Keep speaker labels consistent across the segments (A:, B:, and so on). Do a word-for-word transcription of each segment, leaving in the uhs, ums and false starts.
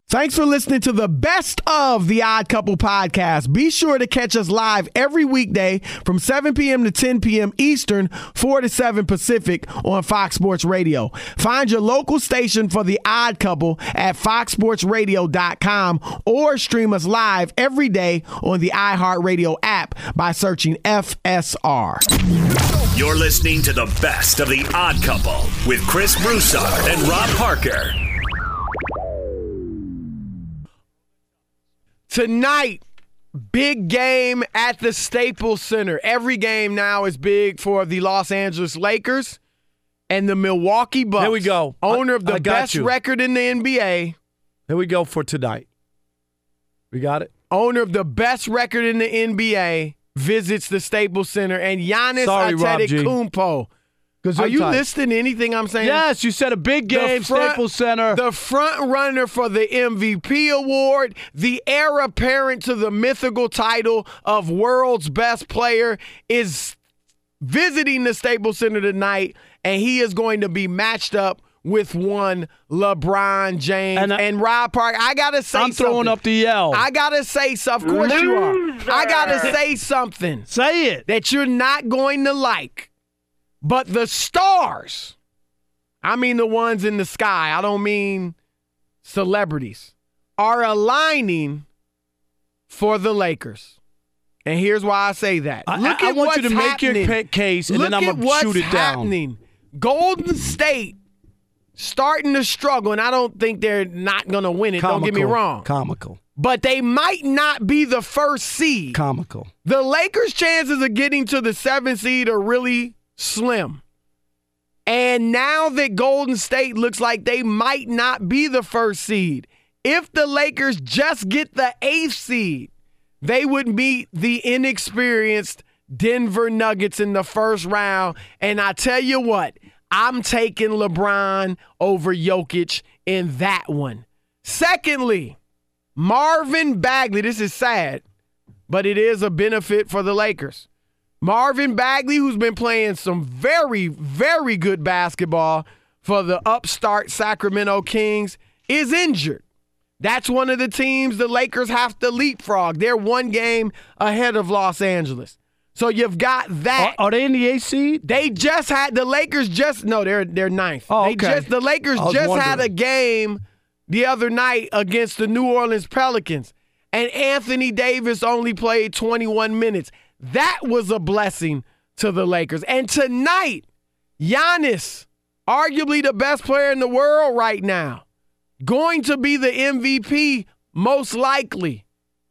A: Thanks for listening to the best of the Odd Couple podcast. Be sure to catch us live every weekday from seven p.m. to ten p.m. Eastern, four to seven Pacific on Fox Sports Radio. Find your local station for the Odd Couple at fox sports radio dot com or stream us live every day on the iHeartRadio app by searching F S R.
B: You're listening to the best of the Odd Couple with Chris Broussard and Rob Parker.
A: Tonight, big game at the Staples Center. Every game now is big for the Los Angeles Lakers and the Milwaukee Bucks.
C: Here we go.
A: Owner of the
C: I got
A: best
C: you.
A: record in the N B A.
C: Here we go for tonight. We got it?
A: Owner of the best record in the N B A visits the Staples Center. And Giannis
C: Sorry, Rob G.
A: Antetokounmpo. Are you listening to anything I'm saying?
C: Yes, you said a big game,
A: front,
C: Staples Center.
A: The front runner for the M V P award, the heir apparent to the mythical title of world's best player, is visiting the Staples Center tonight, and he is going to be matched up with one LeBron James.
C: And,
A: and,
C: I,
A: and Rob Park, I got to say
C: I'm
A: something.
C: throwing up the yell.
A: I got to say something. Of course you are. I got to say something.
C: Say it.
A: That you're not going to like. But the stars, I mean the ones in the sky, I don't mean celebrities, are aligning for the Lakers. And here's why I say that.
C: I,
A: Look
C: I,
A: at
C: I want
A: what's
C: you to make
A: happening.
C: your case, and
A: Look
C: then I'm going to shoot it
A: happening.
C: down.
A: Golden State starting to struggle, and I don't think they're not going to win it.
C: Comical.
A: Don't get me wrong.
C: Comical.
A: But they might not be the first seed.
C: Comical.
A: The Lakers' chances of getting to the seventh seed are really slim. And now that Golden State looks like they might not be the first seed, if the Lakers just get the eighth seed, they would meet the inexperienced Denver Nuggets in the first round. And I tell you what, I'm taking LeBron over Jokic in that one. Secondly, Marvin Bagley, this is sad, but it is a benefit for the Lakers. Marvin Bagley, who's been playing some very, very good basketball for the upstart Sacramento Kings, is injured. That's one of the teams the Lakers have to leapfrog. They're one game ahead of Los Angeles. So you've got that.
C: Are, are they in the eighth seed?
A: They just had, the Lakers just, no, they're they're ninth.
C: Oh,
A: they
C: okay.
A: Just, the Lakers
C: I was
A: just had a
C: wondering.
A: game the other night against the New Orleans Pelicans, and Anthony Davis only played twenty-one minutes. That was a blessing to the Lakers. And tonight, Giannis, arguably the best player in the world right now, going to be the M V P most likely.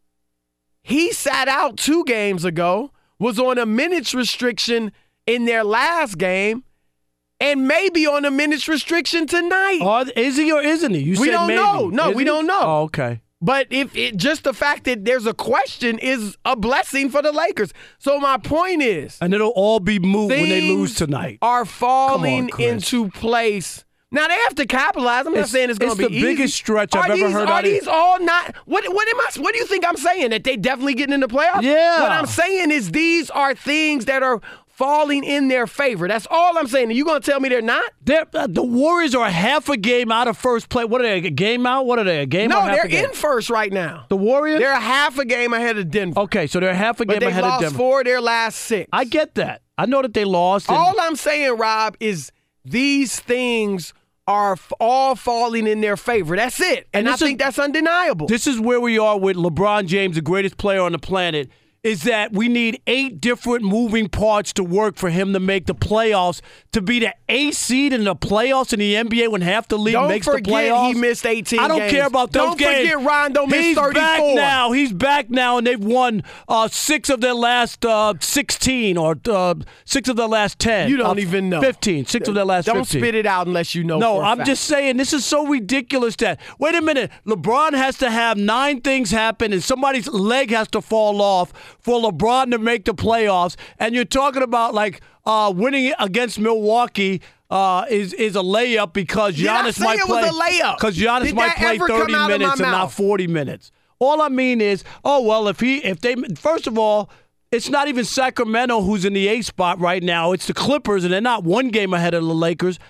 A: He sat out two games ago, was on a minutes restriction in their last game, and maybe on a minutes restriction tonight.
C: Or is he or isn't he? You
A: we
C: said
A: don't
C: maybe.
A: know. No,
C: Is
A: we
C: he?
A: don't know.
C: Oh, okay.
A: But if it, just the fact that there's a question is a blessing for the Lakers. So my point is,
C: And it'll all be moot when they
A: things
C: lose tonight.
A: are falling
C: Come on, Chris.
A: into place. Now they have to capitalize. I'm not
C: It's-
A: saying it's going to
C: it's
A: be
C: the
A: easy.
C: biggest stretch
A: are
C: I've ever
A: these,
C: heard
A: Are
C: out of-
A: these all not? What? What am I? What do you think I'm saying? That they definitely getting in the playoffs?
C: Yeah.
A: What I'm saying is these are things that are falling in their favor. That's all I'm saying. Are you going to tell me they're not?
C: They're, uh, the Warriors are half a game out of first place. What are they, a game out? What are they, a game
A: No,
C: or half
A: they're
C: a game?
A: in first right now.
C: The Warriors?
A: They're a half a game ahead of Denver.
C: Okay, so they're half a
A: but
C: game
A: they
C: ahead
A: lost
C: of Denver.
A: four of their last six.
C: I get that. I know that they lost. and-
A: All I'm saying, Rob, is these things are f- all falling in their favor. That's it. And,
C: And
A: I
C: this is-
A: think that's undeniable.
C: This is where we are with LeBron James, the greatest player on the planet, is that we need eight different moving parts to work for him to make the playoffs, to be the eighth seed in the playoffs in the N B A when half the league
A: Don't
C: makes the
A: forget
C: playoffs.
A: he missed eighteen
C: I don't
A: games.
C: care about those
A: Don't
C: games.
A: forget Rondo missed
C: He's
A: thirty-four.
C: back now. He's back now, and they've won uh, six of their last uh, sixteen or uh, six of their last ten.
A: You don't
C: Uh,
A: even know.
C: fifteen. Six of their last
A: Don't
C: fifteen.
A: spit it out unless you know.
C: No,
A: for a
C: I'm
A: fact.
C: just saying this is so ridiculous that, wait a minute, LeBron has to have nine things happen and somebody's leg has to fall off for LeBron to make the playoffs. And you're talking about like uh, winning against Milwaukee uh, is is a layup because
A: Did I
C: Giannis
A: say
C: might
A: it was
C: play.
A: a layup?
C: Because Giannis
A: Did
C: might
A: that
C: play
A: ever come
C: thirty
A: out of my
C: minutes and not
A: mouth?
C: forty minutes. All I mean is, oh well, if he if they first of all. It's not even Sacramento who's in the eighth spot right now. It's the Clippers, and they're not one game ahead of the Lakers.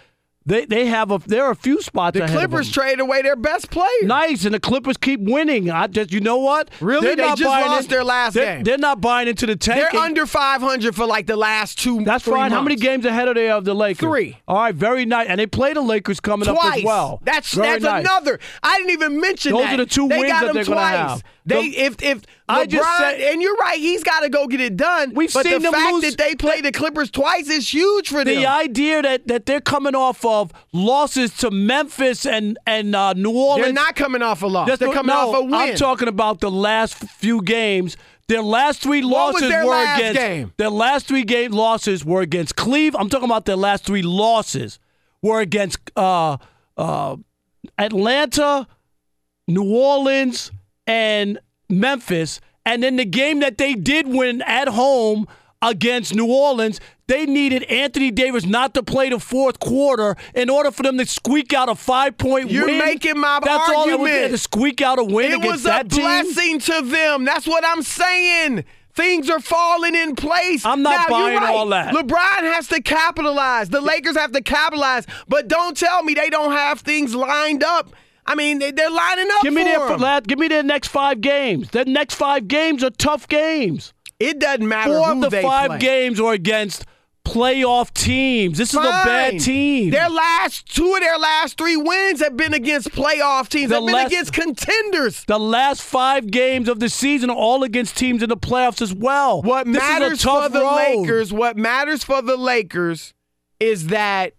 C: They they have a there are a few spots
A: The
C: ahead of them.
A: Clippers traded away their best player.
C: Nice, and the Clippers keep winning. I just, you know what?
A: Really?
C: They're
A: They
C: not
A: just
C: buying
A: lost
C: in-
A: their last
C: they're,
A: game.
C: They're not buying into the tanking.
A: They're under five hundred for like the last two.
C: That's
A: three
C: fine. How many
A: months.
C: games ahead are they of the Lakers?
A: Three.
C: All right, very nice. And they play the Lakers coming
A: Twice.
C: up as well.
A: That's
C: Very
A: that's
C: nice.
A: another. I didn't even mention
C: Those
A: that.
C: are the two
A: they
C: wins
A: got
C: that
A: them
C: they're gonna
A: twice.
C: have.
A: They
C: The-
A: if if
C: I
A: LeBron,
C: just said-
A: and you're right, he's got to go get it done.
C: We've
A: but
C: seen
A: the
C: them
A: fact
C: lose-
A: that they play the Clippers twice is huge for them.
C: The idea that, that they're coming off of losses to Memphis and and uh, New Orleans.
A: They're not coming off a loss.
C: Just-
A: They're coming
C: no,
A: off a win.
C: I'm talking about the last few games. Their last three
A: What was
C: losses
A: their
C: were
A: last
C: against.
A: game?
C: Their last three game losses were against Cleveland. I'm talking about their last three losses were against uh, uh, Atlanta, New Orleans, and Memphis. And then the game that they did win at home against New Orleans, they needed Anthony Davis not to play the fourth quarter in order for them to squeak out a five-point
A: You're
C: win.
A: making my
C: That's all that was
A: argument.
C: there, to squeak out a win
A: It
C: against
A: was a
C: that team.
A: blessing to them. That's what I'm saying. Things are falling in place.
C: I'm not
A: now,
C: buying
A: you're right.
C: all that.
A: LeBron has to capitalize. The Lakers have to capitalize. But don't tell me they don't have things lined up. I mean, they, they're lining up
C: Give me
A: for
C: their
A: them.
C: lad, give me their next five games. Their next five games are tough games.
A: It doesn't matter
C: Four
A: who
C: of the
A: they
C: five
A: play.
C: games are against playoff teams. This is a bad
A: Fine.
C: team.
A: Their last two of their last three wins have been against playoff teams.
C: The
A: They've been
C: last-
A: against contenders.
C: The last five games of the season are all against teams in the playoffs as well.
A: What
C: This is a
A: matters
C: tough
A: for the
C: road.
A: Lakers, what matters for the Lakers is that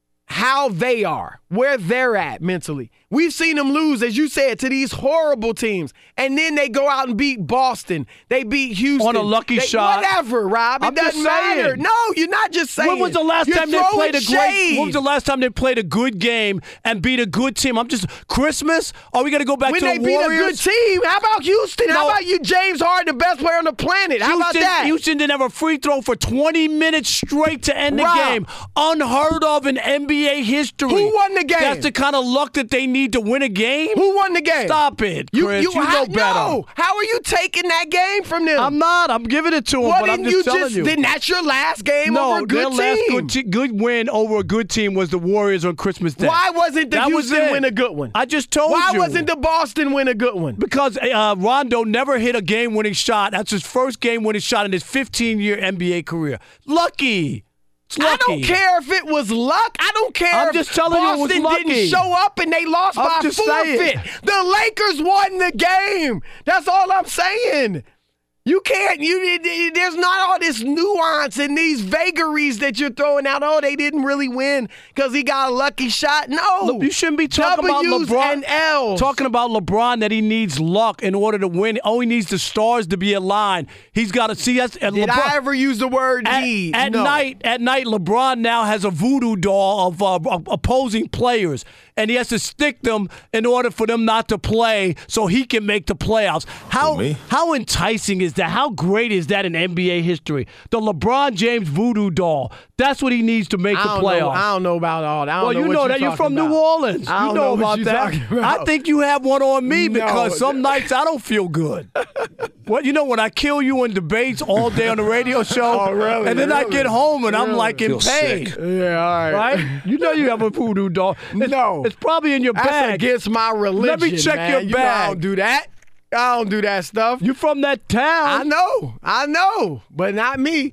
A: how they are, where they're at mentally. We've seen them lose, as you said, to these horrible teams. And then they go out and beat Boston. They beat Houston.
C: On a lucky
A: They-
C: shot.
A: Whatever, Rob. It
C: I'm just
A: doesn't matter.
C: saying.
A: No, you're not just saying.
C: When was the last
A: You're
C: time they
A: throwing
C: played a great?
A: shade.
C: When was the last time they played a good game and beat a good team? I'm just Christmas. Are we going to go back
A: When
C: to
A: they
C: the
A: beat
C: Warriors?
A: a good team. How about Houston? How
C: No.
A: about you, James Harden, the best player on the planet? How about
C: Houston,
A: that?
C: Houston didn't have a free throw for twenty minutes straight to end the
A: Rob.
C: game. Unheard of in N B A history.
A: Who won the game?
C: That's the kind of luck that they need to win a game.
A: Who won the game?
C: Stop it, Chris. You,
A: how,
C: know better.
A: No. How are you taking that game from them?
C: I'm not. I'm giving it to them,
A: Well,
C: but I'm
A: then
C: just
A: you
C: telling
A: just,
C: you.
A: Then that's your last game
C: no,
A: over a good
C: their last
A: team.
C: good, te- good win over a good team was the Warriors on Christmas Day.
A: Why wasn't the
C: That was
A: Houston
C: it.
A: win a good one?
C: I just told
A: Why
C: you.
A: wasn't the Boston win a good one?
C: Because uh, Rondo never hit a game-winning shot. That's his first game-winning shot in his fifteen-year N B A career. Lucky. It's lucky.
A: I don't care if it was luck. I don't care
C: I'm
A: if
C: just telling you it was
A: Boston
C: lucky.
A: didn't show up and they lost
C: I'm
A: by
C: just
A: forfeit.
C: saying.
A: The Lakers won the game. That's all I'm saying. You can't. You it- it- there's not all this nuance and these vagaries that you're throwing out. Oh, they didn't really win because he got a lucky shot. No,
C: Look, you shouldn't be talking
A: W's
C: about LeBron.
A: and L's.
C: Talking about LeBron that he needs luck in order to win. Oh, he needs the stars to be aligned. He's got to see us. And
A: Did
C: LeBron,
A: I ever use the word
C: at,
A: need?
C: at
A: No.
C: night, at night, LeBron now has a voodoo doll of uh, opposing players, and he has to stick them in order for them not to play, so he can make the playoffs. How
D: me?
C: how enticing is that? How great is that in N B A history? The LeBron James voodoo doll. That's what he needs to make
A: I
C: the
A: don't
C: playoffs.
A: know. I don't know about all that. I don't
C: Well,
A: know
C: you
A: what
C: know
A: you're
C: that you're
A: talking
C: from New
A: about.
C: Orleans.
A: I
C: You
A: don't
C: know,
A: know what
C: about
A: you're
C: that.
A: talking about.
C: I think you have one on me
A: No.
C: because some nights I don't feel good. Well, you know, when I kill you in debates all day on the radio show,
A: Oh, really?
C: and then I
A: Really?
C: get home and I'm
A: Really?
C: like in
D: Feel
C: pain.
D: sick.
A: Yeah, all right.
C: Right? You know you have a voodoo doll. It's,
A: No.
C: It's probably in your
A: That's
C: bag.
A: against my religion.
C: Let me check
A: man.
C: your
A: You know I
C: bag.
A: don't do that. I don't do that stuff.
C: You from that
A: I
C: town.
A: know. I know. But not me.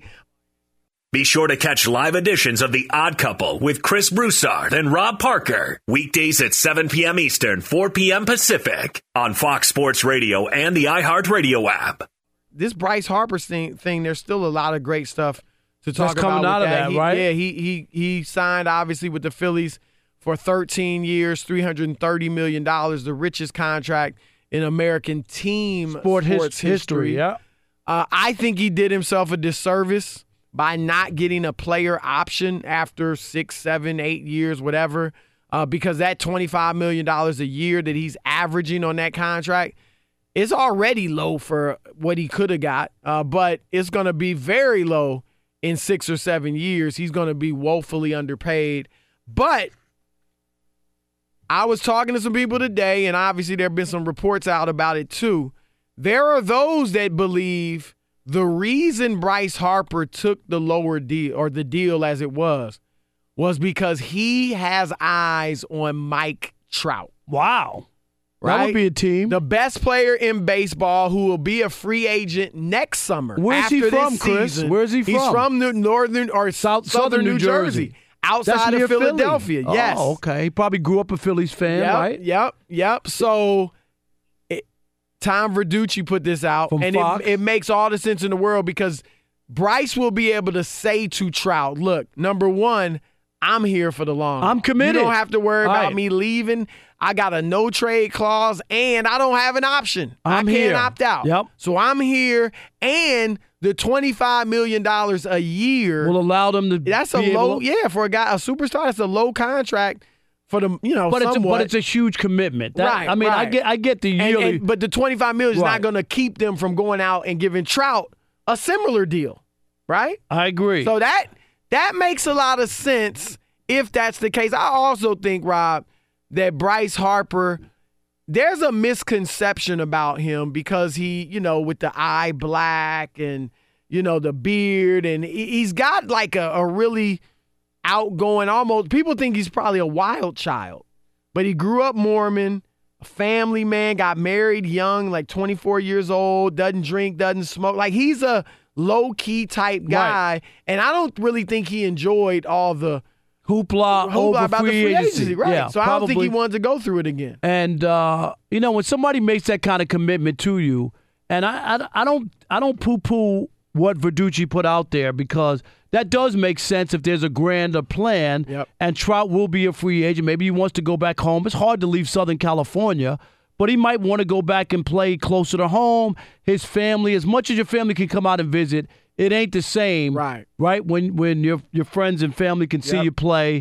B: Be sure to catch live editions of The Odd Couple with Chris Broussard and Rob Parker. Weekdays at seven p.m. Eastern, four p.m. Pacific on Fox Sports Radio and the iHeartRadio app.
A: This Bryce Harper thing, thing there's still a lot of great stuff to talk
C: That's coming
A: about
C: out
A: with
C: of
A: that,
C: that,
A: He-
C: right?
A: Yeah, he he he signed obviously with the Phillies for thirteen years, three hundred thirty million dollars, the richest contract in American team
C: Sport his-
A: sports
C: history. Yeah.
A: Uh, I think he did himself a disservice by not getting a player option after six, seven, eight years, whatever, uh, because that twenty-five million dollars a year that he's averaging on that contract is already low for what he could have got, uh, but it's going to be very low in six or seven years. He's going to be woefully underpaid. But I was talking to some people today, and obviously there have been some reports out about it too. There are those that believe the reason Bryce Harper took the lower deal, or the deal as it was, was because he has eyes on Mike Trout.
C: Wow.
A: Right?
C: That would be a team.
A: The best player in baseball who will be a free agent next summer.
C: Where's he
A: after
C: from,
A: this
C: Chris?
A: season.
C: Where's he
A: He's
C: from?
A: from the northern or south, southern, southern New, New Jersey, Jersey. outside
C: That's
A: of
C: near
A: Philadelphia.
C: Philly.
A: Yes.
C: Oh, okay. He probably grew up a Phillies fan,
A: yep,
C: right?
A: Yep, yep. So it, Tom Verducci put this out,
C: From
A: and
C: Fox?
A: it, it makes all the sense in the world because Bryce will be able to say to Trout, look, number one, I'm here for the long haul.
C: I'm committed.
A: You don't have to worry about
C: right.
A: me leaving. I got a no trade clause, and I don't have an option.
C: I'm
A: I can't
C: here.
A: opt out.
C: Yep.
A: So I'm here, and the twenty-five million dollars a year
C: will allow them to.
A: That's a
C: be
A: low,
C: able to,
A: yeah, for a guy, a superstar. That's a low contract for the, you know,
C: but it's a,
A: somewhat.
C: but it's a huge commitment. That,
A: right.
C: I mean,
A: right.
C: I get I get the
A: and,
C: yearly,
A: and, but the twenty-five million dollars
C: right.
A: is not going to keep them from going out and giving Trout a similar deal, right?
C: I agree.
A: So that that makes a lot of sense. If that's the case, I also think, Rob, that Bryce Harper, there's a misconception about him because he, you know, with the eye black and, you know, the beard, and he's got like a, a really outgoing, almost, people think he's probably a wild child, but he grew up Mormon, a family man, got married young, like twenty-four years old, doesn't drink, doesn't smoke. Like he's a low-key type guy,
C: right.
A: and I don't really think he enjoyed all the
C: hoopla,
A: hoopla
C: over
A: about
C: free
A: the free
C: agency.
A: agency, right?
C: Yeah,
A: so I
C: probably.
A: don't think he wanted to go through it again.
C: And uh, you know, when somebody makes that kind of commitment to you, and I, I, I don't, I don't poo-poo what Verducci put out there because that does make sense if there's a grander plan.
A: Yep.
C: And Trout will be a free agent. Maybe he wants to go back home. It's hard to leave Southern California, but he might want to go back and play closer to home. His family, as much as your family can come out and visit, it ain't the same,
A: right?
C: Right when when your your friends and family can see
A: yep.
C: you play,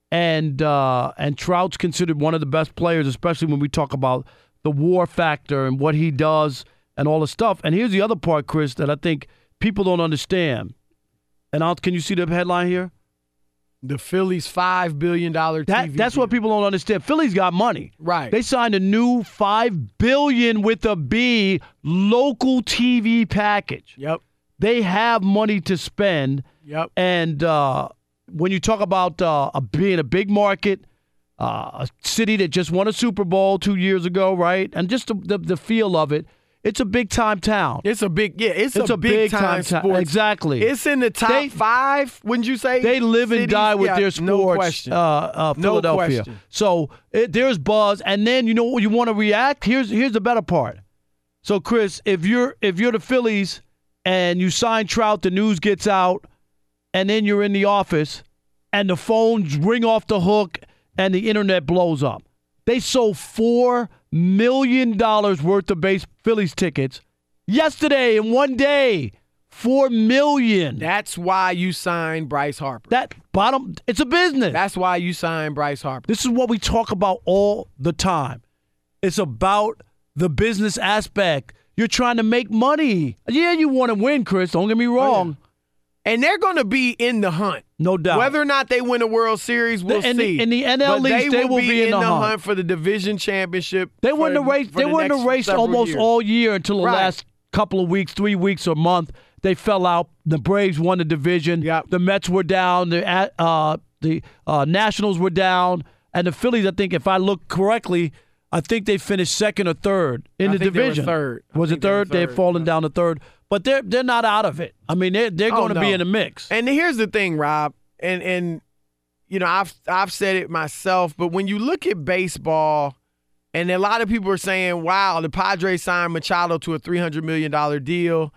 C: and uh, and Trout's considered one of the best players, especially when we talk about the WAR factor and what he does and all the stuff. And here's the other part, Chris, that I think people don't understand. And I'll, can you see the headline here?
A: The Phillies five billion dollar T V.
C: That, that's
A: deal.
C: what people don't understand. Philly's got money,
A: right?
C: They signed a new five billion with a B local T V package.
A: Yep.
C: They have money to spend.
A: Yep.
C: And uh, when you talk about uh, a, being a big market, uh, a city that just won a Super Bowl two years ago, right? And just the, the, the feel of it, it's a big-time town.
A: It's a big, yeah, it's,
C: it's
A: a,
C: a big-time
A: big-time
C: town.
A: sports.
C: Exactly.
A: It's in the top
C: they,
A: five, wouldn't you say?
C: They live and
A: cities?
C: die with
A: yeah,
C: their sports,
A: no question.
C: Uh, uh, Philadelphia.
A: No question.
C: So it, there's buzz. And then, you know what, you want to react? Here's here's the better part. So, Chris, if you're if you're the Phillies and you sign Trout, the news gets out, and then you're in the office, and the phones ring off the hook, and the internet blows up. They sold four million dollars worth of base Phillies tickets yesterday in one day. Four million.
A: That's why you signed Bryce Harper.
C: That bottom, it's a business.
A: That's why you signed Bryce Harper.
C: This is what we talk about all the time. It's about the business aspect. You're trying to make money. Yeah, you want to win, Chris. Don't get me wrong.
A: Oh, yeah. And they're going to be in the hunt.
C: No doubt.
A: Whether or not they win a World Series, we'll
C: The- in the-
A: see.
C: in the N L
A: but
C: East,
A: they,
C: they
A: will
C: will
A: be,
C: be in
A: in
C: the
A: the
C: hunt.
A: hunt for the division championship.
C: They
A: for
C: won the race.
A: for
C: They
A: the
C: won the
A: next
C: race
A: several
C: almost
A: years.
C: all year until the
A: Right.
C: last couple of weeks, three weeks or month. They fell out. The Braves won the division.
A: Yep.
C: The Mets were down. The uh, the uh, Nationals were down, and the Phillies. I think, if I look correctly, I think they finished second or third in
A: I
C: the
A: think they were
C: division.
A: third. I
C: Was it
A: think they were
C: third? They've
A: third.
C: fallen down to third, but they're they're not out of it. I mean, they're they're
A: Oh,
C: going to be
A: no.
C: in the mix.
A: And here's the thing, Rob, and and you know I've I've said it myself, but when you look at baseball, and a lot of people are saying, "Wow, the Padres signed Machado to a three hundred million dollar deal,"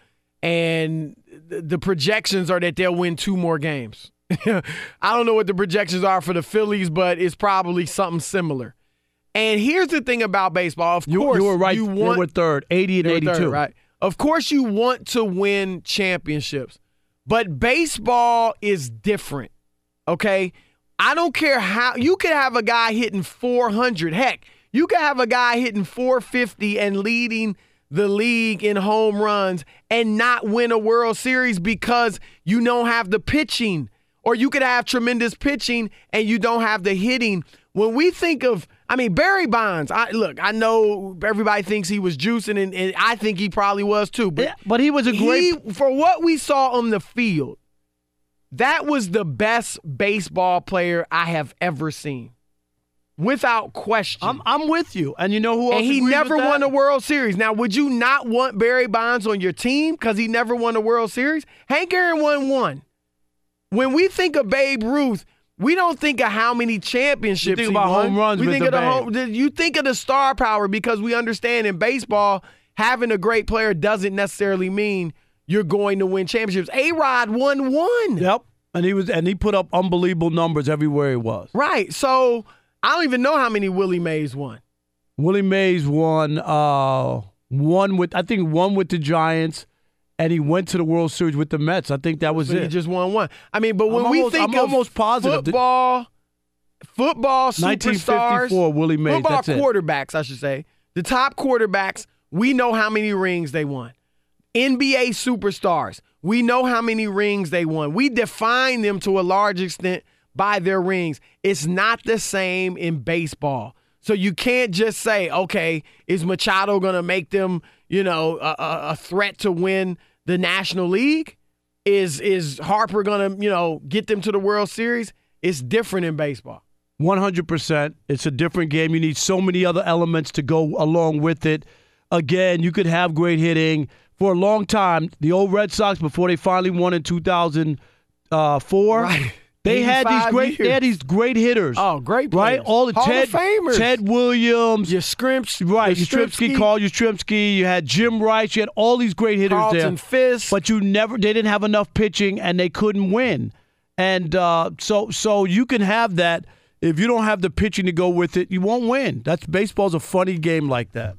A: and the, the projections are that they'll win two more games. I don't know what the projections are for the Phillies, but it's probably something similar. And here's the thing about baseball. Of
C: You,
A: course,
C: you were right.
A: You
C: they
A: want,
C: were third, eighty and
A: they were
C: eighty-two.
A: third, right? Of course, you want to win championships, but baseball is different. Okay, I don't care how you could have a guy hitting four hundred. Heck, you could have a guy hitting four fifty and leading the league in home runs and not win a World Series because you don't have the pitching. Or you could have tremendous pitching and you don't have the hitting. When we think of, I mean, Barry Bonds, I, look, I know everybody thinks he was juicing, and, and I think he probably was too. But,
C: Yeah, but he was a great.
A: he, for what we saw on the field, that was the best baseball player I have ever seen. Without question.
C: I'm I'm with you. And you know who else
A: And he
C: agrees
A: never
C: with that?
A: won a World Series. Now, would you not want Barry Bonds on your team because he never won a World Series? Hank Aaron won one. When we think of Babe Ruth, we don't think of how many championships
C: You think
A: he
C: about
A: won.
C: home runs
A: we
C: with
A: think
C: the
A: of the home, You think of the star power because we understand in baseball, having a great player doesn't necessarily mean you're going to win championships. A-Rod won one.
C: Yep. And he was and he put up unbelievable numbers everywhere he was.
A: Right. So I don't even know how many Willie Mays won.
C: Willie Mays won uh, one with I think one with the Giants, and he went to the World Series with the Mets. I think that was
A: So
C: it.
A: he just won one. I mean, but when
C: I'm
A: we
C: almost-
A: think
C: I'm
A: of
C: almost positive that-
A: football, football
C: nineteen
A: superstars,
C: fifty-four, Willie Mays.
A: football
C: That's it.
A: quarterbacks, I should say, the top quarterbacks, we know how many rings they won. N B A superstars, we know how many rings they won. We define them to a large extent by their rings. It's not the same in baseball. So you can't just say, okay, is Machado going to make them, you know, a, a, a threat to win the National League? Is is Harper going to, you know, get them to the World Series? It's different in baseball.
C: one hundred percent. It's a different game. You need so many other elements to go along with it. Again, you could have great hitting. For a long time, the old Red Sox, before they finally won in two thousand four,
A: Right.
C: they had these
A: eighty-five
C: great
A: years.
C: they had these great hitters.
A: Oh, great
C: Right?
A: players.
C: All the
A: Hall
C: Ted,
A: of Famers.
C: Ted Williams,
A: Your Scrimps,
C: right,
A: Yastrzemski,
C: Yastrzemski, Carl Yastrzemski, you had Jim Rice, you had all these great hitters
A: Carlton
C: there.
A: Fisk.
C: But you never they didn't have enough pitching and they couldn't win. And uh, so so you can have that. If you don't have the pitching to go with it, you won't win. That's baseball's a funny game like that.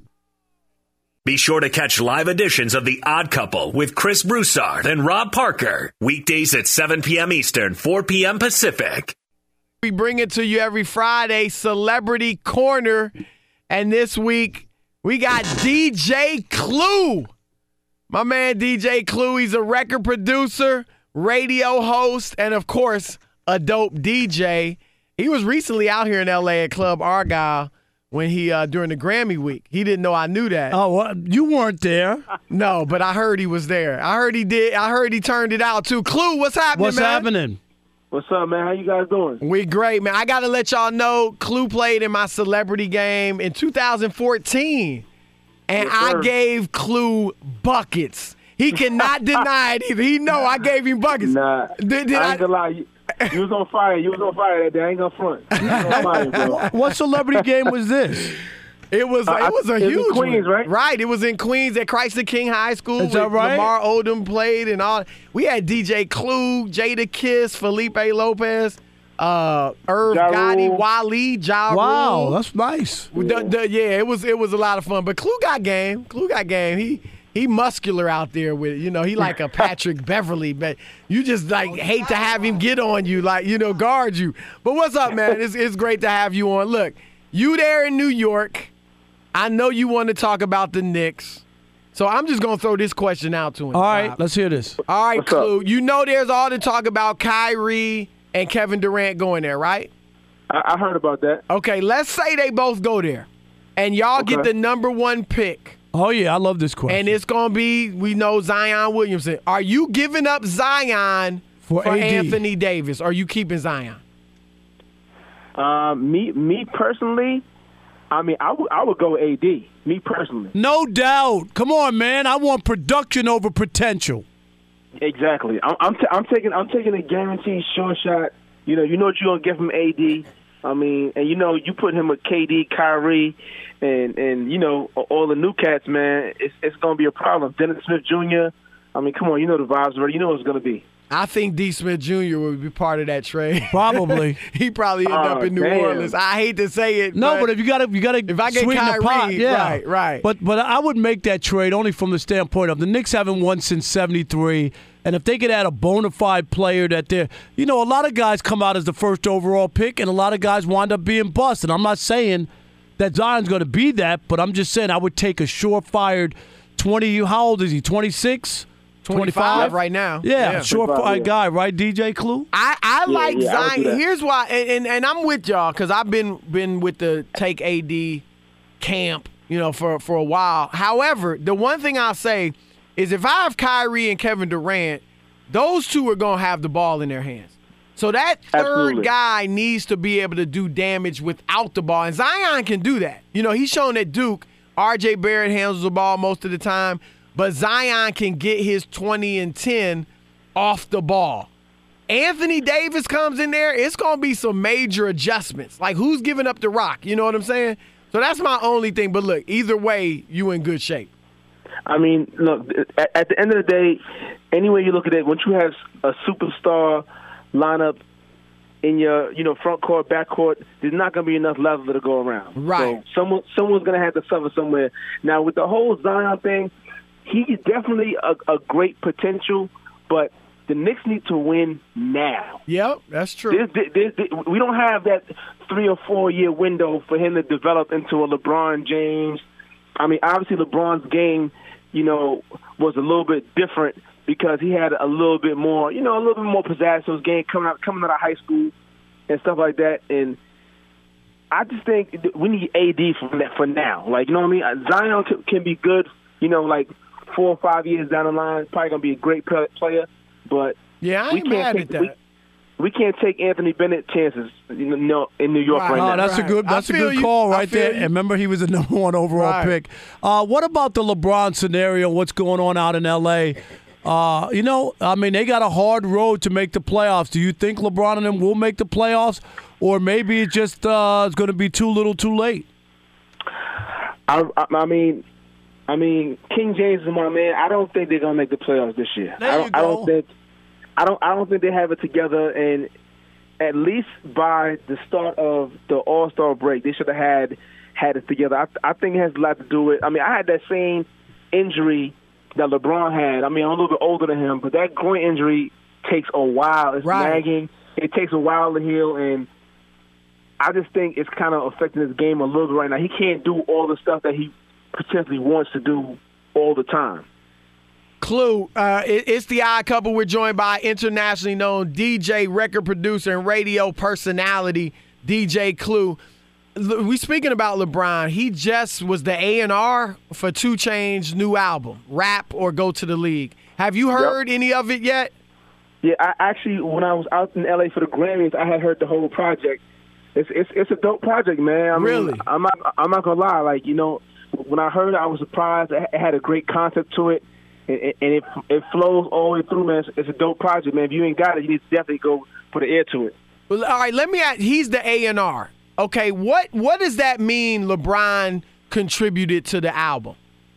B: Be sure to catch live editions of The Odd Couple with Chris Broussard and Rob Parker. Weekdays at seven p.m. Eastern, four p.m. Pacific.
A: We bring it to you every Friday, Celebrity Corner. And this week, we got D J Clue. My man D J Clue, he's a record producer, radio host, and of course, a dope D J. He was recently out here in L A at Club Argyle when he, uh, during the Grammy week. He didn't know I knew that.
C: Oh, well, you weren't there.
A: No, but I heard he was there. I heard he did. I heard he turned it out too. Clue, what's happening,
C: What's
A: man?
C: happening?
D: What's up, man? How you guys doing?
A: We great, man. I got to let y'all know, Clue played in my celebrity game in two thousand fourteen, and
D: Yes,
A: I
D: sir.
A: gave Clue buckets. He cannot deny it either. He know I gave him buckets.
D: Nah,
A: Did, did
D: I
A: I?
D: ain't gonna lie. You, you was on fire. You was on fire that day. I ain't gonna front. You was on fire, bro.
C: What celebrity game was this?
A: It was.
D: Uh,
A: it was a
D: it was in
A: huge
D: Queens,
A: one.
D: right?
A: Right. It was in Queens at Christ the King High School.
C: Is that
A: with
C: right?
A: Lamar Odom played and all. We had D J Clue, Jada Kiss, Felipe Lopez, uh, Irv
D: Ja
A: Gotti,
D: Rule.
A: Wally, Ja
C: Wow,
A: Rule.
C: that's nice.
A: The- the- yeah, it was it was a lot of fun. But Clue got game. Clue got game. He he muscular out there with it. You know, he like a Patrick Beverly, but you just like hate to have him get on you, like, you know, guard you. But what's up, man? It's it's great to have you on. Look, you there in New York. I know you want to talk about the Knicks. So I'm just gonna throw this question out to him.
C: All right,
A: Bob.
C: let's hear this.
A: All right,
D: What's up?
A: Clue. You know there's all the talk about Kyrie and Kevin Durant going there, right?
D: I, I heard about that.
A: Okay, let's say they both go there. And y'all get
D: Okay.
A: the number one pick.
C: Oh, yeah, I love this question.
A: And it's going to be, we know, Zion Williamson. Are you giving up Zion
C: For
A: for,
C: A D?
A: Anthony Davis? Or are you keeping Zion?
D: Um, me, me personally, I mean, I would, I would go A D. Me personally.
C: No doubt. Come on, man. I want production over potential.
D: Exactly. I'm, I'm, t- I'm taking, I'm taking a guaranteed short shot. You know, you know what you're gonna get from A D. I mean, and you know, you put him with K D, Kyrie, and and you know all the new cats, man. It's it's gonna be a problem. Dennis Smith Junior I mean, come on, you know the vibes already. You know what it's gonna be.
A: I think D. Smith Junior would be part of that trade.
C: Probably.
A: he probably end
D: Oh,
A: up in New
D: damn.
A: Orleans. I hate to say it.
C: No, but if you got to, you got to
A: If I get
C: sweeten
A: Kyrie,
C: the pot, yeah,
A: right, right.
C: But but I would make that trade only from the standpoint of the Knicks haven't won since seventy-three, and if they could add a bona fide player that they're, you know, a lot of guys come out as the first overall pick, and a lot of guys wind up being bust. And I'm not saying that Zion's going to be that, but I'm just saying I would take a surefire twenty. How old is he? twenty-six.
A: twenty-five right now.
C: Yeah,
A: Yeah.
C: surefire
D: yeah.
C: guy, right, D J Clue?
A: I, I
D: Yeah,
A: like
D: yeah, I would do
A: Zion.
D: that.
A: Here's why, and, and, and I'm with y'all because I've been been with the take A D camp, you know, for, for a while. However, the one thing I'll say is if I have Kyrie and Kevin Durant, those two are going to have the ball in their hands. So that third
D: Absolutely.
A: guy needs to be able to do damage without the ball. And Zion can do that. You know, he's shown at Duke, R J Barrett handles the ball most of the time, but Zion can get his twenty and ten off the ball. Anthony Davis comes in there, it's going to be some major adjustments. Like, who's giving up the rock? You know what I'm saying? So that's my only thing. But, look, either way, you in good shape.
D: I mean, look, at, at the end of the day, any way you look at it, once you have a superstar lineup in your, you know, front court, back court, there's not going to be enough level to go around.
A: Right.
D: So someone, someone's going to have to suffer somewhere. Now, with the whole Zion thing, he's definitely a, a great potential, but the Knicks need to win now.
A: Yep, that's true.
D: This, this, this, we don't have that three or four year window for him to develop into a LeBron James. I mean, obviously LeBron's game, you know, was a little bit different because he had a little bit more, you know, a little bit more pizzazz to his game coming out coming out of high school and stuff like that. And I just think we need A D for for now. Like, you know what I mean? Zion can, can be good, you know, like four or five years down the line. Probably gonna be a great player. But
A: yeah, I ain't
D: we
A: mad
D: can't
A: at
D: take,
A: that.
D: We, we can't take Anthony Bennett chances you know, in New York
A: Right.
D: right,
C: Oh,
D: now.
C: that's a good.
A: Right.
C: That's a
A: I feel
C: good
A: you.
C: call
A: I
C: right
A: feel
C: there.
A: you.
C: And remember, he was the number one overall
A: Right.
C: pick. Uh, what about the LeBron scenario? What's going on out in L A? Uh, you know, I mean, they got a hard road to make the playoffs. Do you think LeBron and them will make the playoffs, or maybe it just uh, is going to be too little, too late?
D: I, I, I mean, I mean, King James is my man. I don't think they're gonna make the playoffs this year.
C: There
D: I
C: you
D: don't, I don't
C: go.
D: think. I don't. I don't think they have it together. And at least by the start of the All-Star break, they should have had had it together. I, I think it has a lot to do with. I mean, I had that same injury that LeBron had. I mean, I'm a little bit older than him, but that groin injury takes a while. It's
A: Right.
D: nagging. It takes a while to heal, and I just think it's kind of affecting his game a little bit right now. He can't do all the stuff that he potentially wants to do all the time.
A: Clue, uh, it, it's the Odd Couple. We're joined by internationally known D J, record producer, and radio personality, D J Clue. L- We speaking about LeBron. He just was the A and R for two Chainz's new album, Rap or Go to the League. Have you heard any of it yet?
D: Yeah, I actually, when I was out in L A for the Grammys, I had heard the whole project. It's it's it's a dope project, man. I mean,
A: Really?
D: I'm not I'm not gonna lie. Like, you know, when I heard it, I was surprised. It had a great concept to it, and, and it it flows all the way through, man. It's, it's a dope project, man. If you ain't got it, you need to definitely go put an ear to it.
A: Well, all right, let me ask. He's the A and R. Okay, what what does that mean? LeBron contributed to the album.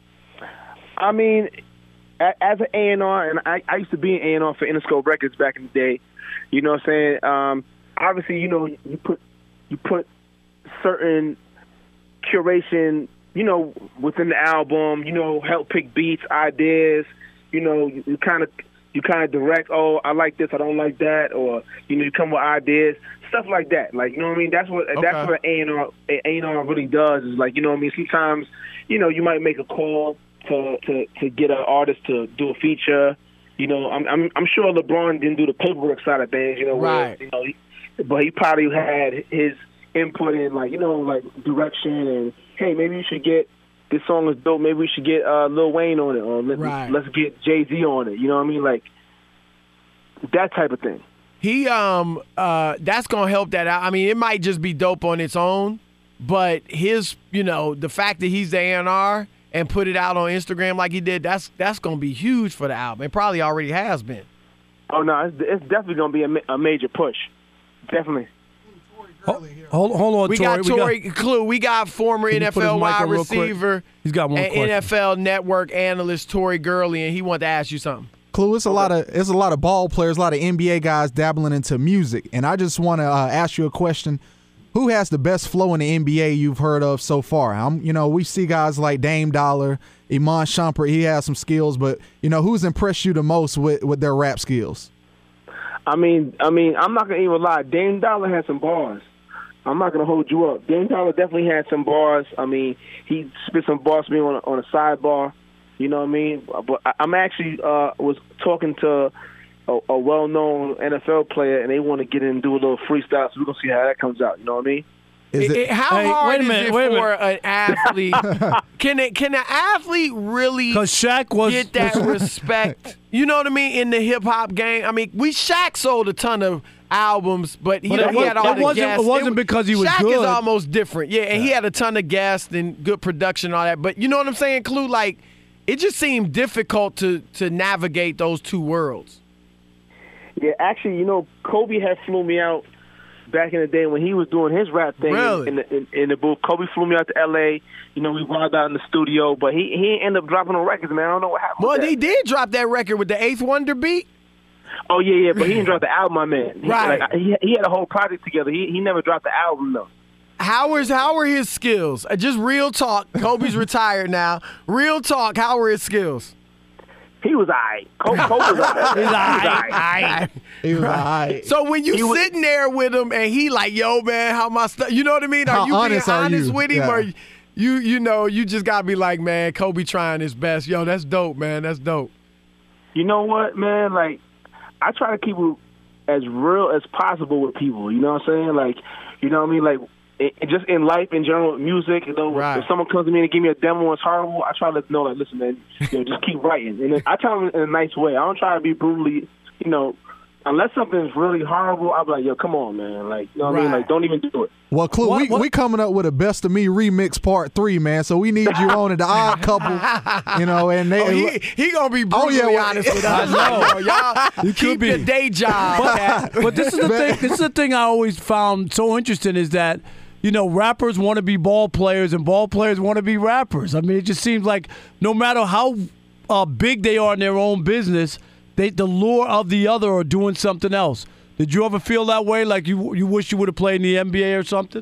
D: I mean, a- as an A and R, and I, I used to be an A and R for Interscope Records back in the day. You know what I'm saying? Um, obviously, you know, you put you put certain curation, you know, within the album. You know, help pick beats, ideas. You know, you kind of you kind of direct. Oh, I like this. I don't like that. Or you know, you come with ideas, stuff like that. Like, you know what I mean? That's what
A: Okay.
D: that's what A and R A and R really does. Is like, you know what I mean? Sometimes, you know, you might make a call to to to get an artist to do a feature. You know, I'm I'm I'm sure LeBron didn't do the paperwork side of things. You know, where,
A: Right.
D: you know, he, but he probably had his input in, like, you know, like direction and, hey, maybe you should get this song is dope. Maybe we should get uh, Lil Wayne on it, or let,
A: Right.
D: let's get Jay-Z on it. You know what I mean? Like that type of thing.
A: He um uh that's gonna help that out. I mean, it might just be dope on its own, but his, you know, the fact that he's the A and R and put it out on Instagram like he did, that's that's gonna be huge for the album. It probably already has been.
D: Oh no, it's, it's definitely gonna be a, ma- a major push. Definitely.
C: Hold, hold, hold on,
A: We
C: Tori.
A: got Tory Clue. We got former
C: Can you
A: N F
C: put his
A: L
C: mic
A: wide
C: on real quick?
A: receiver
C: He's got one
A: and
C: question.
A: N F L Network analyst Tory Gurley, and he wanted to ask you something.
E: Clue, it's a lot of it's a lot of ball players, a lot of N B A guys dabbling into music, and I just want to uh, ask you a question: who has the best flow in the N B A you've heard of so far? I'm, you know, we see guys like Dame Dollar, Iman Shumpert. He has some skills, but you know, who's impressed you the most with, with their rap skills?
D: I mean, I mean, I'm not gonna even lie. Dame Dollar had some bars. I'm not gonna hold you up. Dame Dollar definitely had some bars. I mean, he spit some bars to me on a, on a sidebar. You know what I mean? But I- I'm actually uh, was talking to a, a well-known N F L player, and they want to get in and do a little freestyle. So we're gonna see how that comes out. You know what I mean?
E: Is
A: It-
E: it?
A: it- how
C: Hey,
A: hard
C: wait a
A: is
C: minute,
A: it
C: wait a
A: for
C: minute.
A: an athlete? can it? Can an athlete really
C: Because Shaq was
A: get that
C: was-
A: respect? You know what I mean in the hip hop game. I mean, we Shaq sold a ton of albums, but he,
C: But
A: know,
C: it
A: he
C: was-
A: had all
C: it
A: the
C: wasn't-
A: guests.
C: it wasn't because he was
A: Shaq
C: good.
A: is almost different, yeah, and he had a ton of guests and good production and all that. But you know what I'm saying, Clue? Like, it just seemed difficult to to navigate those two worlds.
D: Yeah, actually, you know, Kobe had flew me out back in the day when he was doing his rap thing
A: Really?
D: in, the, in, in the booth. Kobe flew me out to L A. You know, we vibed out in the studio, but he he ended up dropping on records, man. I don't know what happened.
A: Well,
D: with
A: he
D: that.
A: did drop that record with the Eighth Wonder beat.
D: Oh yeah, yeah, but he didn't drop the album, my man. He,
A: Right.
D: Like, he, he had a whole project together. He he never dropped the album though.
A: How is how are his skills? Uh, Just real talk. Kobe's retired now. Real talk. How are his skills?
D: He was alright. Kobe, Kobe was alright. He was alright.
E: He was all right.
A: So when you
D: He was-
A: sitting there with him and he like, yo man, how my stuff? You know what I mean? Are
E: How
A: you
E: honest
A: being
E: are
A: honest
E: you?
A: with him,
E: Yeah.
A: or you you know you just gotta be like, man, Kobe trying his best. Yo, that's dope, man. That's dope.
D: You know what, man? Like, I try to keep it as real as possible with people. You know what I'm saying? Like, you know what I mean? Like, it, it just in life in general, music. You know,
A: Right.
D: if someone comes to me and give me a demo and it's horrible, I try to let them know, like, listen, man, you know, just keep writing. And then I tell them in a nice way. I don't try to be brutally, you know. Unless something's really horrible, I'll be like, yo, come on, man. Like, you know what I mean?
A: Right.
D: Like, don't even do it.
E: Well, Clue,
C: What-
E: we,
C: what-
E: we coming up with a Best of Me remix part three, man. So we need you on at the Odd Couple, you know, and they.
A: Oh, he, he gonna be brutally
E: yeah, well,
A: honest with us.
C: I know.
A: Yo, y'all
C: He could
A: keep
C: be.
A: your day job. cat.
C: But this is the thing. This is the thing I always found so interesting is that you know rappers want to be ball players and ball players want to be rappers. I mean, it just seems like no matter how uh, big they are in their own business, they the lure of the other are doing something else. Did you ever feel that way? Like you you wish you would have played in the N B A or something?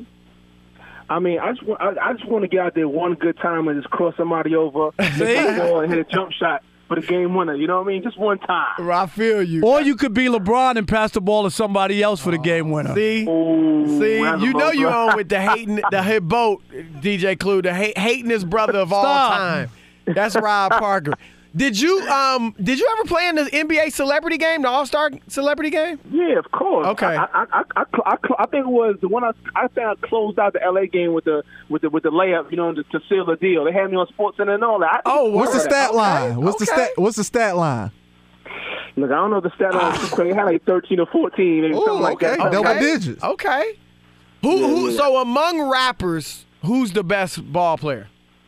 D: I mean, I just want, I, I just want to get out there one good time and just cross somebody over, hit the ball and hit a jump shot for the game winner. You know what I mean? Just one time.
A: I feel you.
C: Or you could be LeBron and pass the ball to somebody else for the game winner.
A: See,
D: Ooh,
A: see,
D: round of
A: you know
D: applause.
A: you on with the hating, the hit boat, D J Clue, the hate, hating his brother of all
C: Stop.
A: time. That's Rob Parker. Did you um did you ever play in the N B A celebrity game, the All Star celebrity game?
D: Yeah, of course.
A: Okay.
D: I I, I, I, I, I think it was the one I I think I closed out the L A game with the with the with the layup, you know, to, to seal the deal. They had me on SportsCenter and all that. I,
A: Oh,
E: What's the
A: word.
E: stat
A: Okay,
E: line? What's the
A: okay.
E: stat? What's the stat line?
D: Look, I don't know the stat line. It had like thirteen or fourteen, maybe
E: Ooh,
D: something like
E: okay.
D: that.
E: Double
A: Okay.
E: digits.
A: Okay. Who who?
D: yeah.
A: So among rappers, who's the best ball player?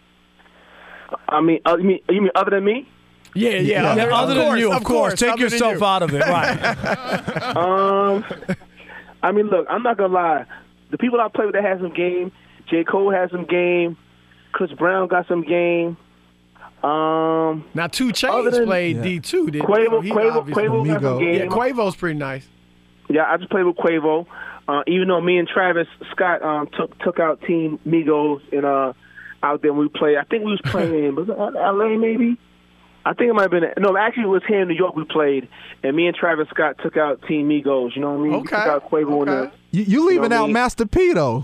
D: I mean, uh, you mean you mean other than me?
A: Yeah, yeah.
C: Yeah, other than you, of course. Take
A: other than
C: yourself
A: you.
C: out of it, right?
D: Um, I mean, look, I'm not gonna lie. The people I play with that had some game. J. Cole had some game. Chris Brown got some game. Um,
A: Now, Two
D: Other
A: Chainz
D: than-
A: played
E: Yeah.
A: D two, didn't
D: Quavo,
A: he? So he
D: Quavo,
A: obviously-
D: Quavo got some
E: Migo.
D: game.
A: Yeah, Quavo's pretty nice.
D: Yeah, I just played with Quavo. Uh, even though me and Travis Scott um, took took out Team Migos and uh, out there when we played. I think we was playing in was it L A maybe. I think it might have been no. Actually, it was here in New York we played, and me and Travis Scott took out Team Migos. You know what I mean? We
A: Okay.
D: took out Quavo
A: Okay.
D: and
E: You, you leaving
D: You know what I
E: out
D: mean?
E: Master P though.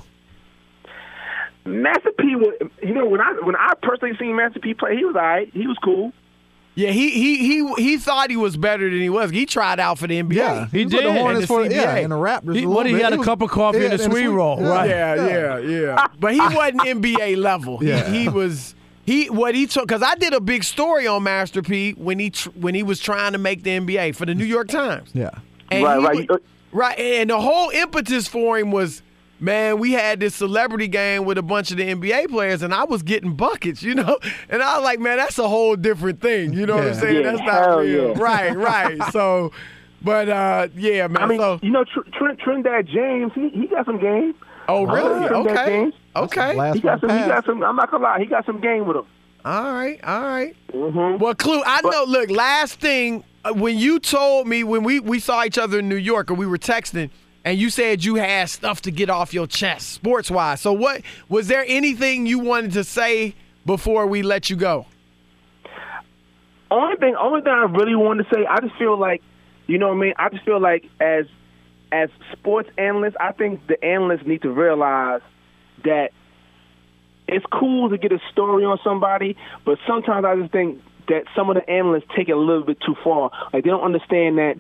D: the Master P. Was, you know when I when I personally seen Master P play, he was alright. He was cool.
A: Yeah, he he he he thought he was better than he was. He tried out for the N B A.
E: Yeah,
C: He
E: was with
C: did.
E: The Hornets
A: And the
E: for,
A: C B A.
E: yeah, and the Raptors.
C: He-
E: a
C: what,
E: little
C: he
E: bit.
C: had
E: It
C: a
E: was-
C: cup of coffee and a sweet roll,
E: yeah,
C: right.
A: Yeah, yeah, yeah. But he wasn't N B A level. He,
E: Yeah.
A: he was he what he took because I did a big story on Master P when he tr- when he was trying to make the N B A for the New York Times.
E: Yeah.
A: And
D: Right,
A: he
D: right.
A: wa- right. And the whole impetus for him was, man, we had this celebrity game with a bunch of the N B A players, and I was getting buckets, you know. And I was like, man, that's a whole different thing. You know what I'm
E: Yeah.
A: saying?
D: Yeah,
A: that's not
D: hell
A: real.
D: yeah.
A: Right, right. So, but uh, yeah, man.
D: I mean,
A: so,
D: you know, Tr- Tr- Trinidad James, he he got some game.
A: oh, really?
D: Trinidad
A: Okay.
D: James.
A: Okay.
E: Last
D: He got
E: one
D: some. He got
E: passed.
D: some. I'm not gonna lie. He got some game with him.
A: All right, all right.
D: Mm-hmm.
A: Well, Clue, I know. Look, last thing, uh, when you told me when we we saw each other in New York or we were texting, and you said you had stuff to get off your chest, sports wise. So, what was there anything you wanted to say before we let you go?
D: Only thing, only thing I really wanted to say, I just feel like, you know what I mean? I just feel like as as sports analysts, I think the analysts need to realize that it's cool to get a story on somebody, but sometimes I just think that some of the analysts take it a little bit too far. Like they don't understand that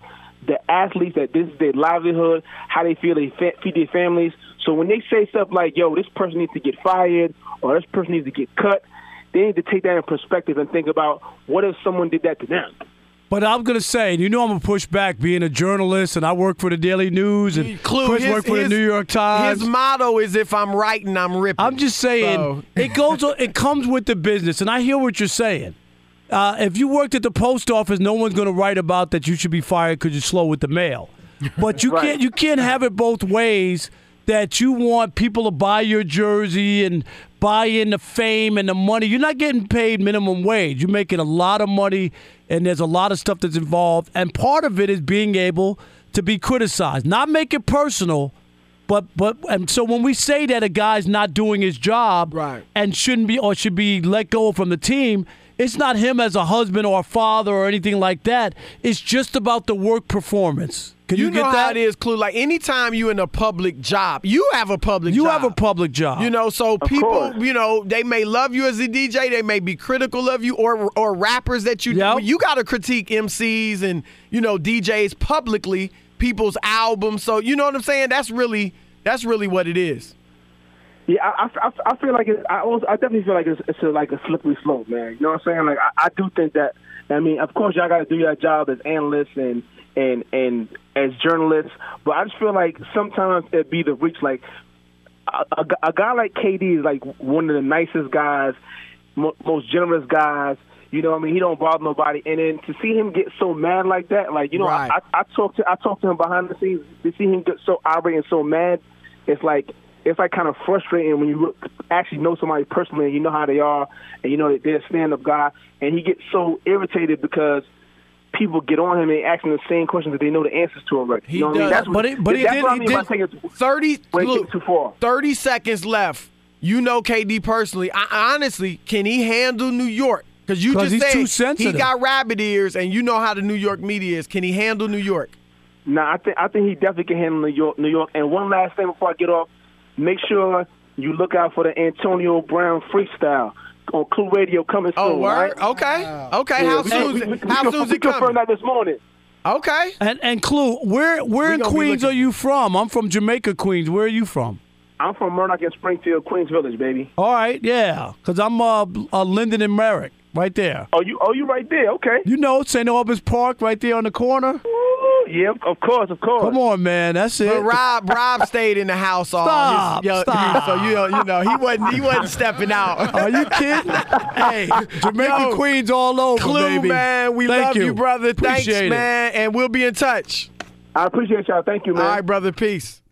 D: the athletes, that this is their livelihood, how they feel they feed their families. So when they say stuff like, yo, this person needs to get fired or this person needs to get cut, they need to take that in perspective and think about what if someone did that to them.
C: But I'm going to say, you know I'm going to push back being a journalist, and I work for the Daily News, and
A: Clue,
C: Chris
A: his,
C: worked for
A: his,
C: the New York Times.
A: His motto is, if I'm writing, I'm ripping.
C: I'm just saying,
A: So.
C: it goes. It comes with the business, and I hear what you're saying. Uh, if you worked at the post office, no one's going to write about that you should be fired because you're slow with the mail. But you
D: Right.
C: can't. You can't have it both ways. That you want people to buy your jersey and buy in the fame and the money. You're not getting paid minimum wage. You're making a lot of money, and there's a lot of stuff that's involved. And part of it is being able to be criticized, not make it personal. But but and so when we say that a guy's not doing his job
A: Right.
C: and shouldn't be or should be let go from the team, it's not him as a husband or a father or anything like that. It's just about the work performance. Can you,
A: You know
C: get
A: how
C: that?
A: it is, Clue. Like, anytime you in a public job, you have a public
C: You
A: job.
C: have a public job.
A: You know, so people,
D: course.
A: you know, they may love you as a D J, they may be critical of you, or or rappers that you
C: Yep.
A: you got to critique M Cs and, you know, D Js publicly, people's albums. So, you know what I'm saying? That's really that's really what it is.
D: Yeah, I, I, I feel like it's, I, also, I definitely feel like it's, it's a, like a slippery slope, man. You know what I'm saying? Like, I, I do think that, I mean, of course, y'all got to do your job as analysts and, and, and as journalists, but I just feel like sometimes it'd be the reach. Like, a, a, a guy like K D is like one of the nicest guys, mo- most generous guys. You know what I mean? He don't bother nobody. And then to see him get so mad like that, like, you know,
A: Right.
D: I, I, I talked to I talked to him behind the scenes. To see him get so irate and so mad, it's like, it's like kind of frustrating when you actually know somebody personally and you know how they are and you know that they're a stand-up guy, and he gets so irritated because people get on him and ask him the same questions that they know the answers to already.
A: He
D: You know what I mean?
A: does.
D: That's what,
C: But it- but he
D: that's
C: did-
D: what I
C: he
D: mean by
C: did-
D: taking it too-
A: thirty,
D: when it
A: look,
D: gets too far.
A: thirty seconds left. You know K D personally. I, honestly, can he handle New York? Because you
C: 'Cause
A: just
C: he's
A: said
C: too sensitive.
A: he got rabbit ears, and you know how the New York media is. Can he handle New York?
D: Nah, I think I think he definitely can handle New York. New York. And one last thing before I get off, make sure you look out for the Antonio Brown freestyle on Clue Radio coming soon.
A: Oh, word.
D: Right?
A: Okay. Okay.
D: Yeah,
A: How
D: we-
A: soon?
D: we-
A: is
D: we-
A: it-
D: we
A: How
D: conf-
A: soon is
D: we
A: it coming?
D: confirmed that this morning.
A: Okay.
C: And and Clue, where where
A: We
C: in
A: gonna be
C: Queens
A: looking-
C: are you from? I'm from Jamaica, Queens. Where are you from?
D: I'm from Murdoch and Springfield, Queens Village, baby.
C: All right, yeah, because I'm uh, uh, Linden and Merrick, right there.
D: Oh, you oh you right there? Okay.
C: You know Saint Albans Park, right there on the corner.
D: Ooh, yeah, of course, of course.
C: Come on, man, that's it.
A: But Rob, Rob stayed in the house all
C: Stop,
A: his, yo,
C: stop.
A: So you know, you know, he wasn't, he wasn't stepping out.
C: Are you kidding? Hey, Jamaica,
A: Yo,
C: Queens, all over,
A: Clue,
C: baby.
A: man, we
C: Thank
A: love you, brother.
C: Appreciate
A: Thanks,
C: it.
A: man, and we'll be in touch.
D: I appreciate y'all. Thank you, man.
A: All right, brother. Peace.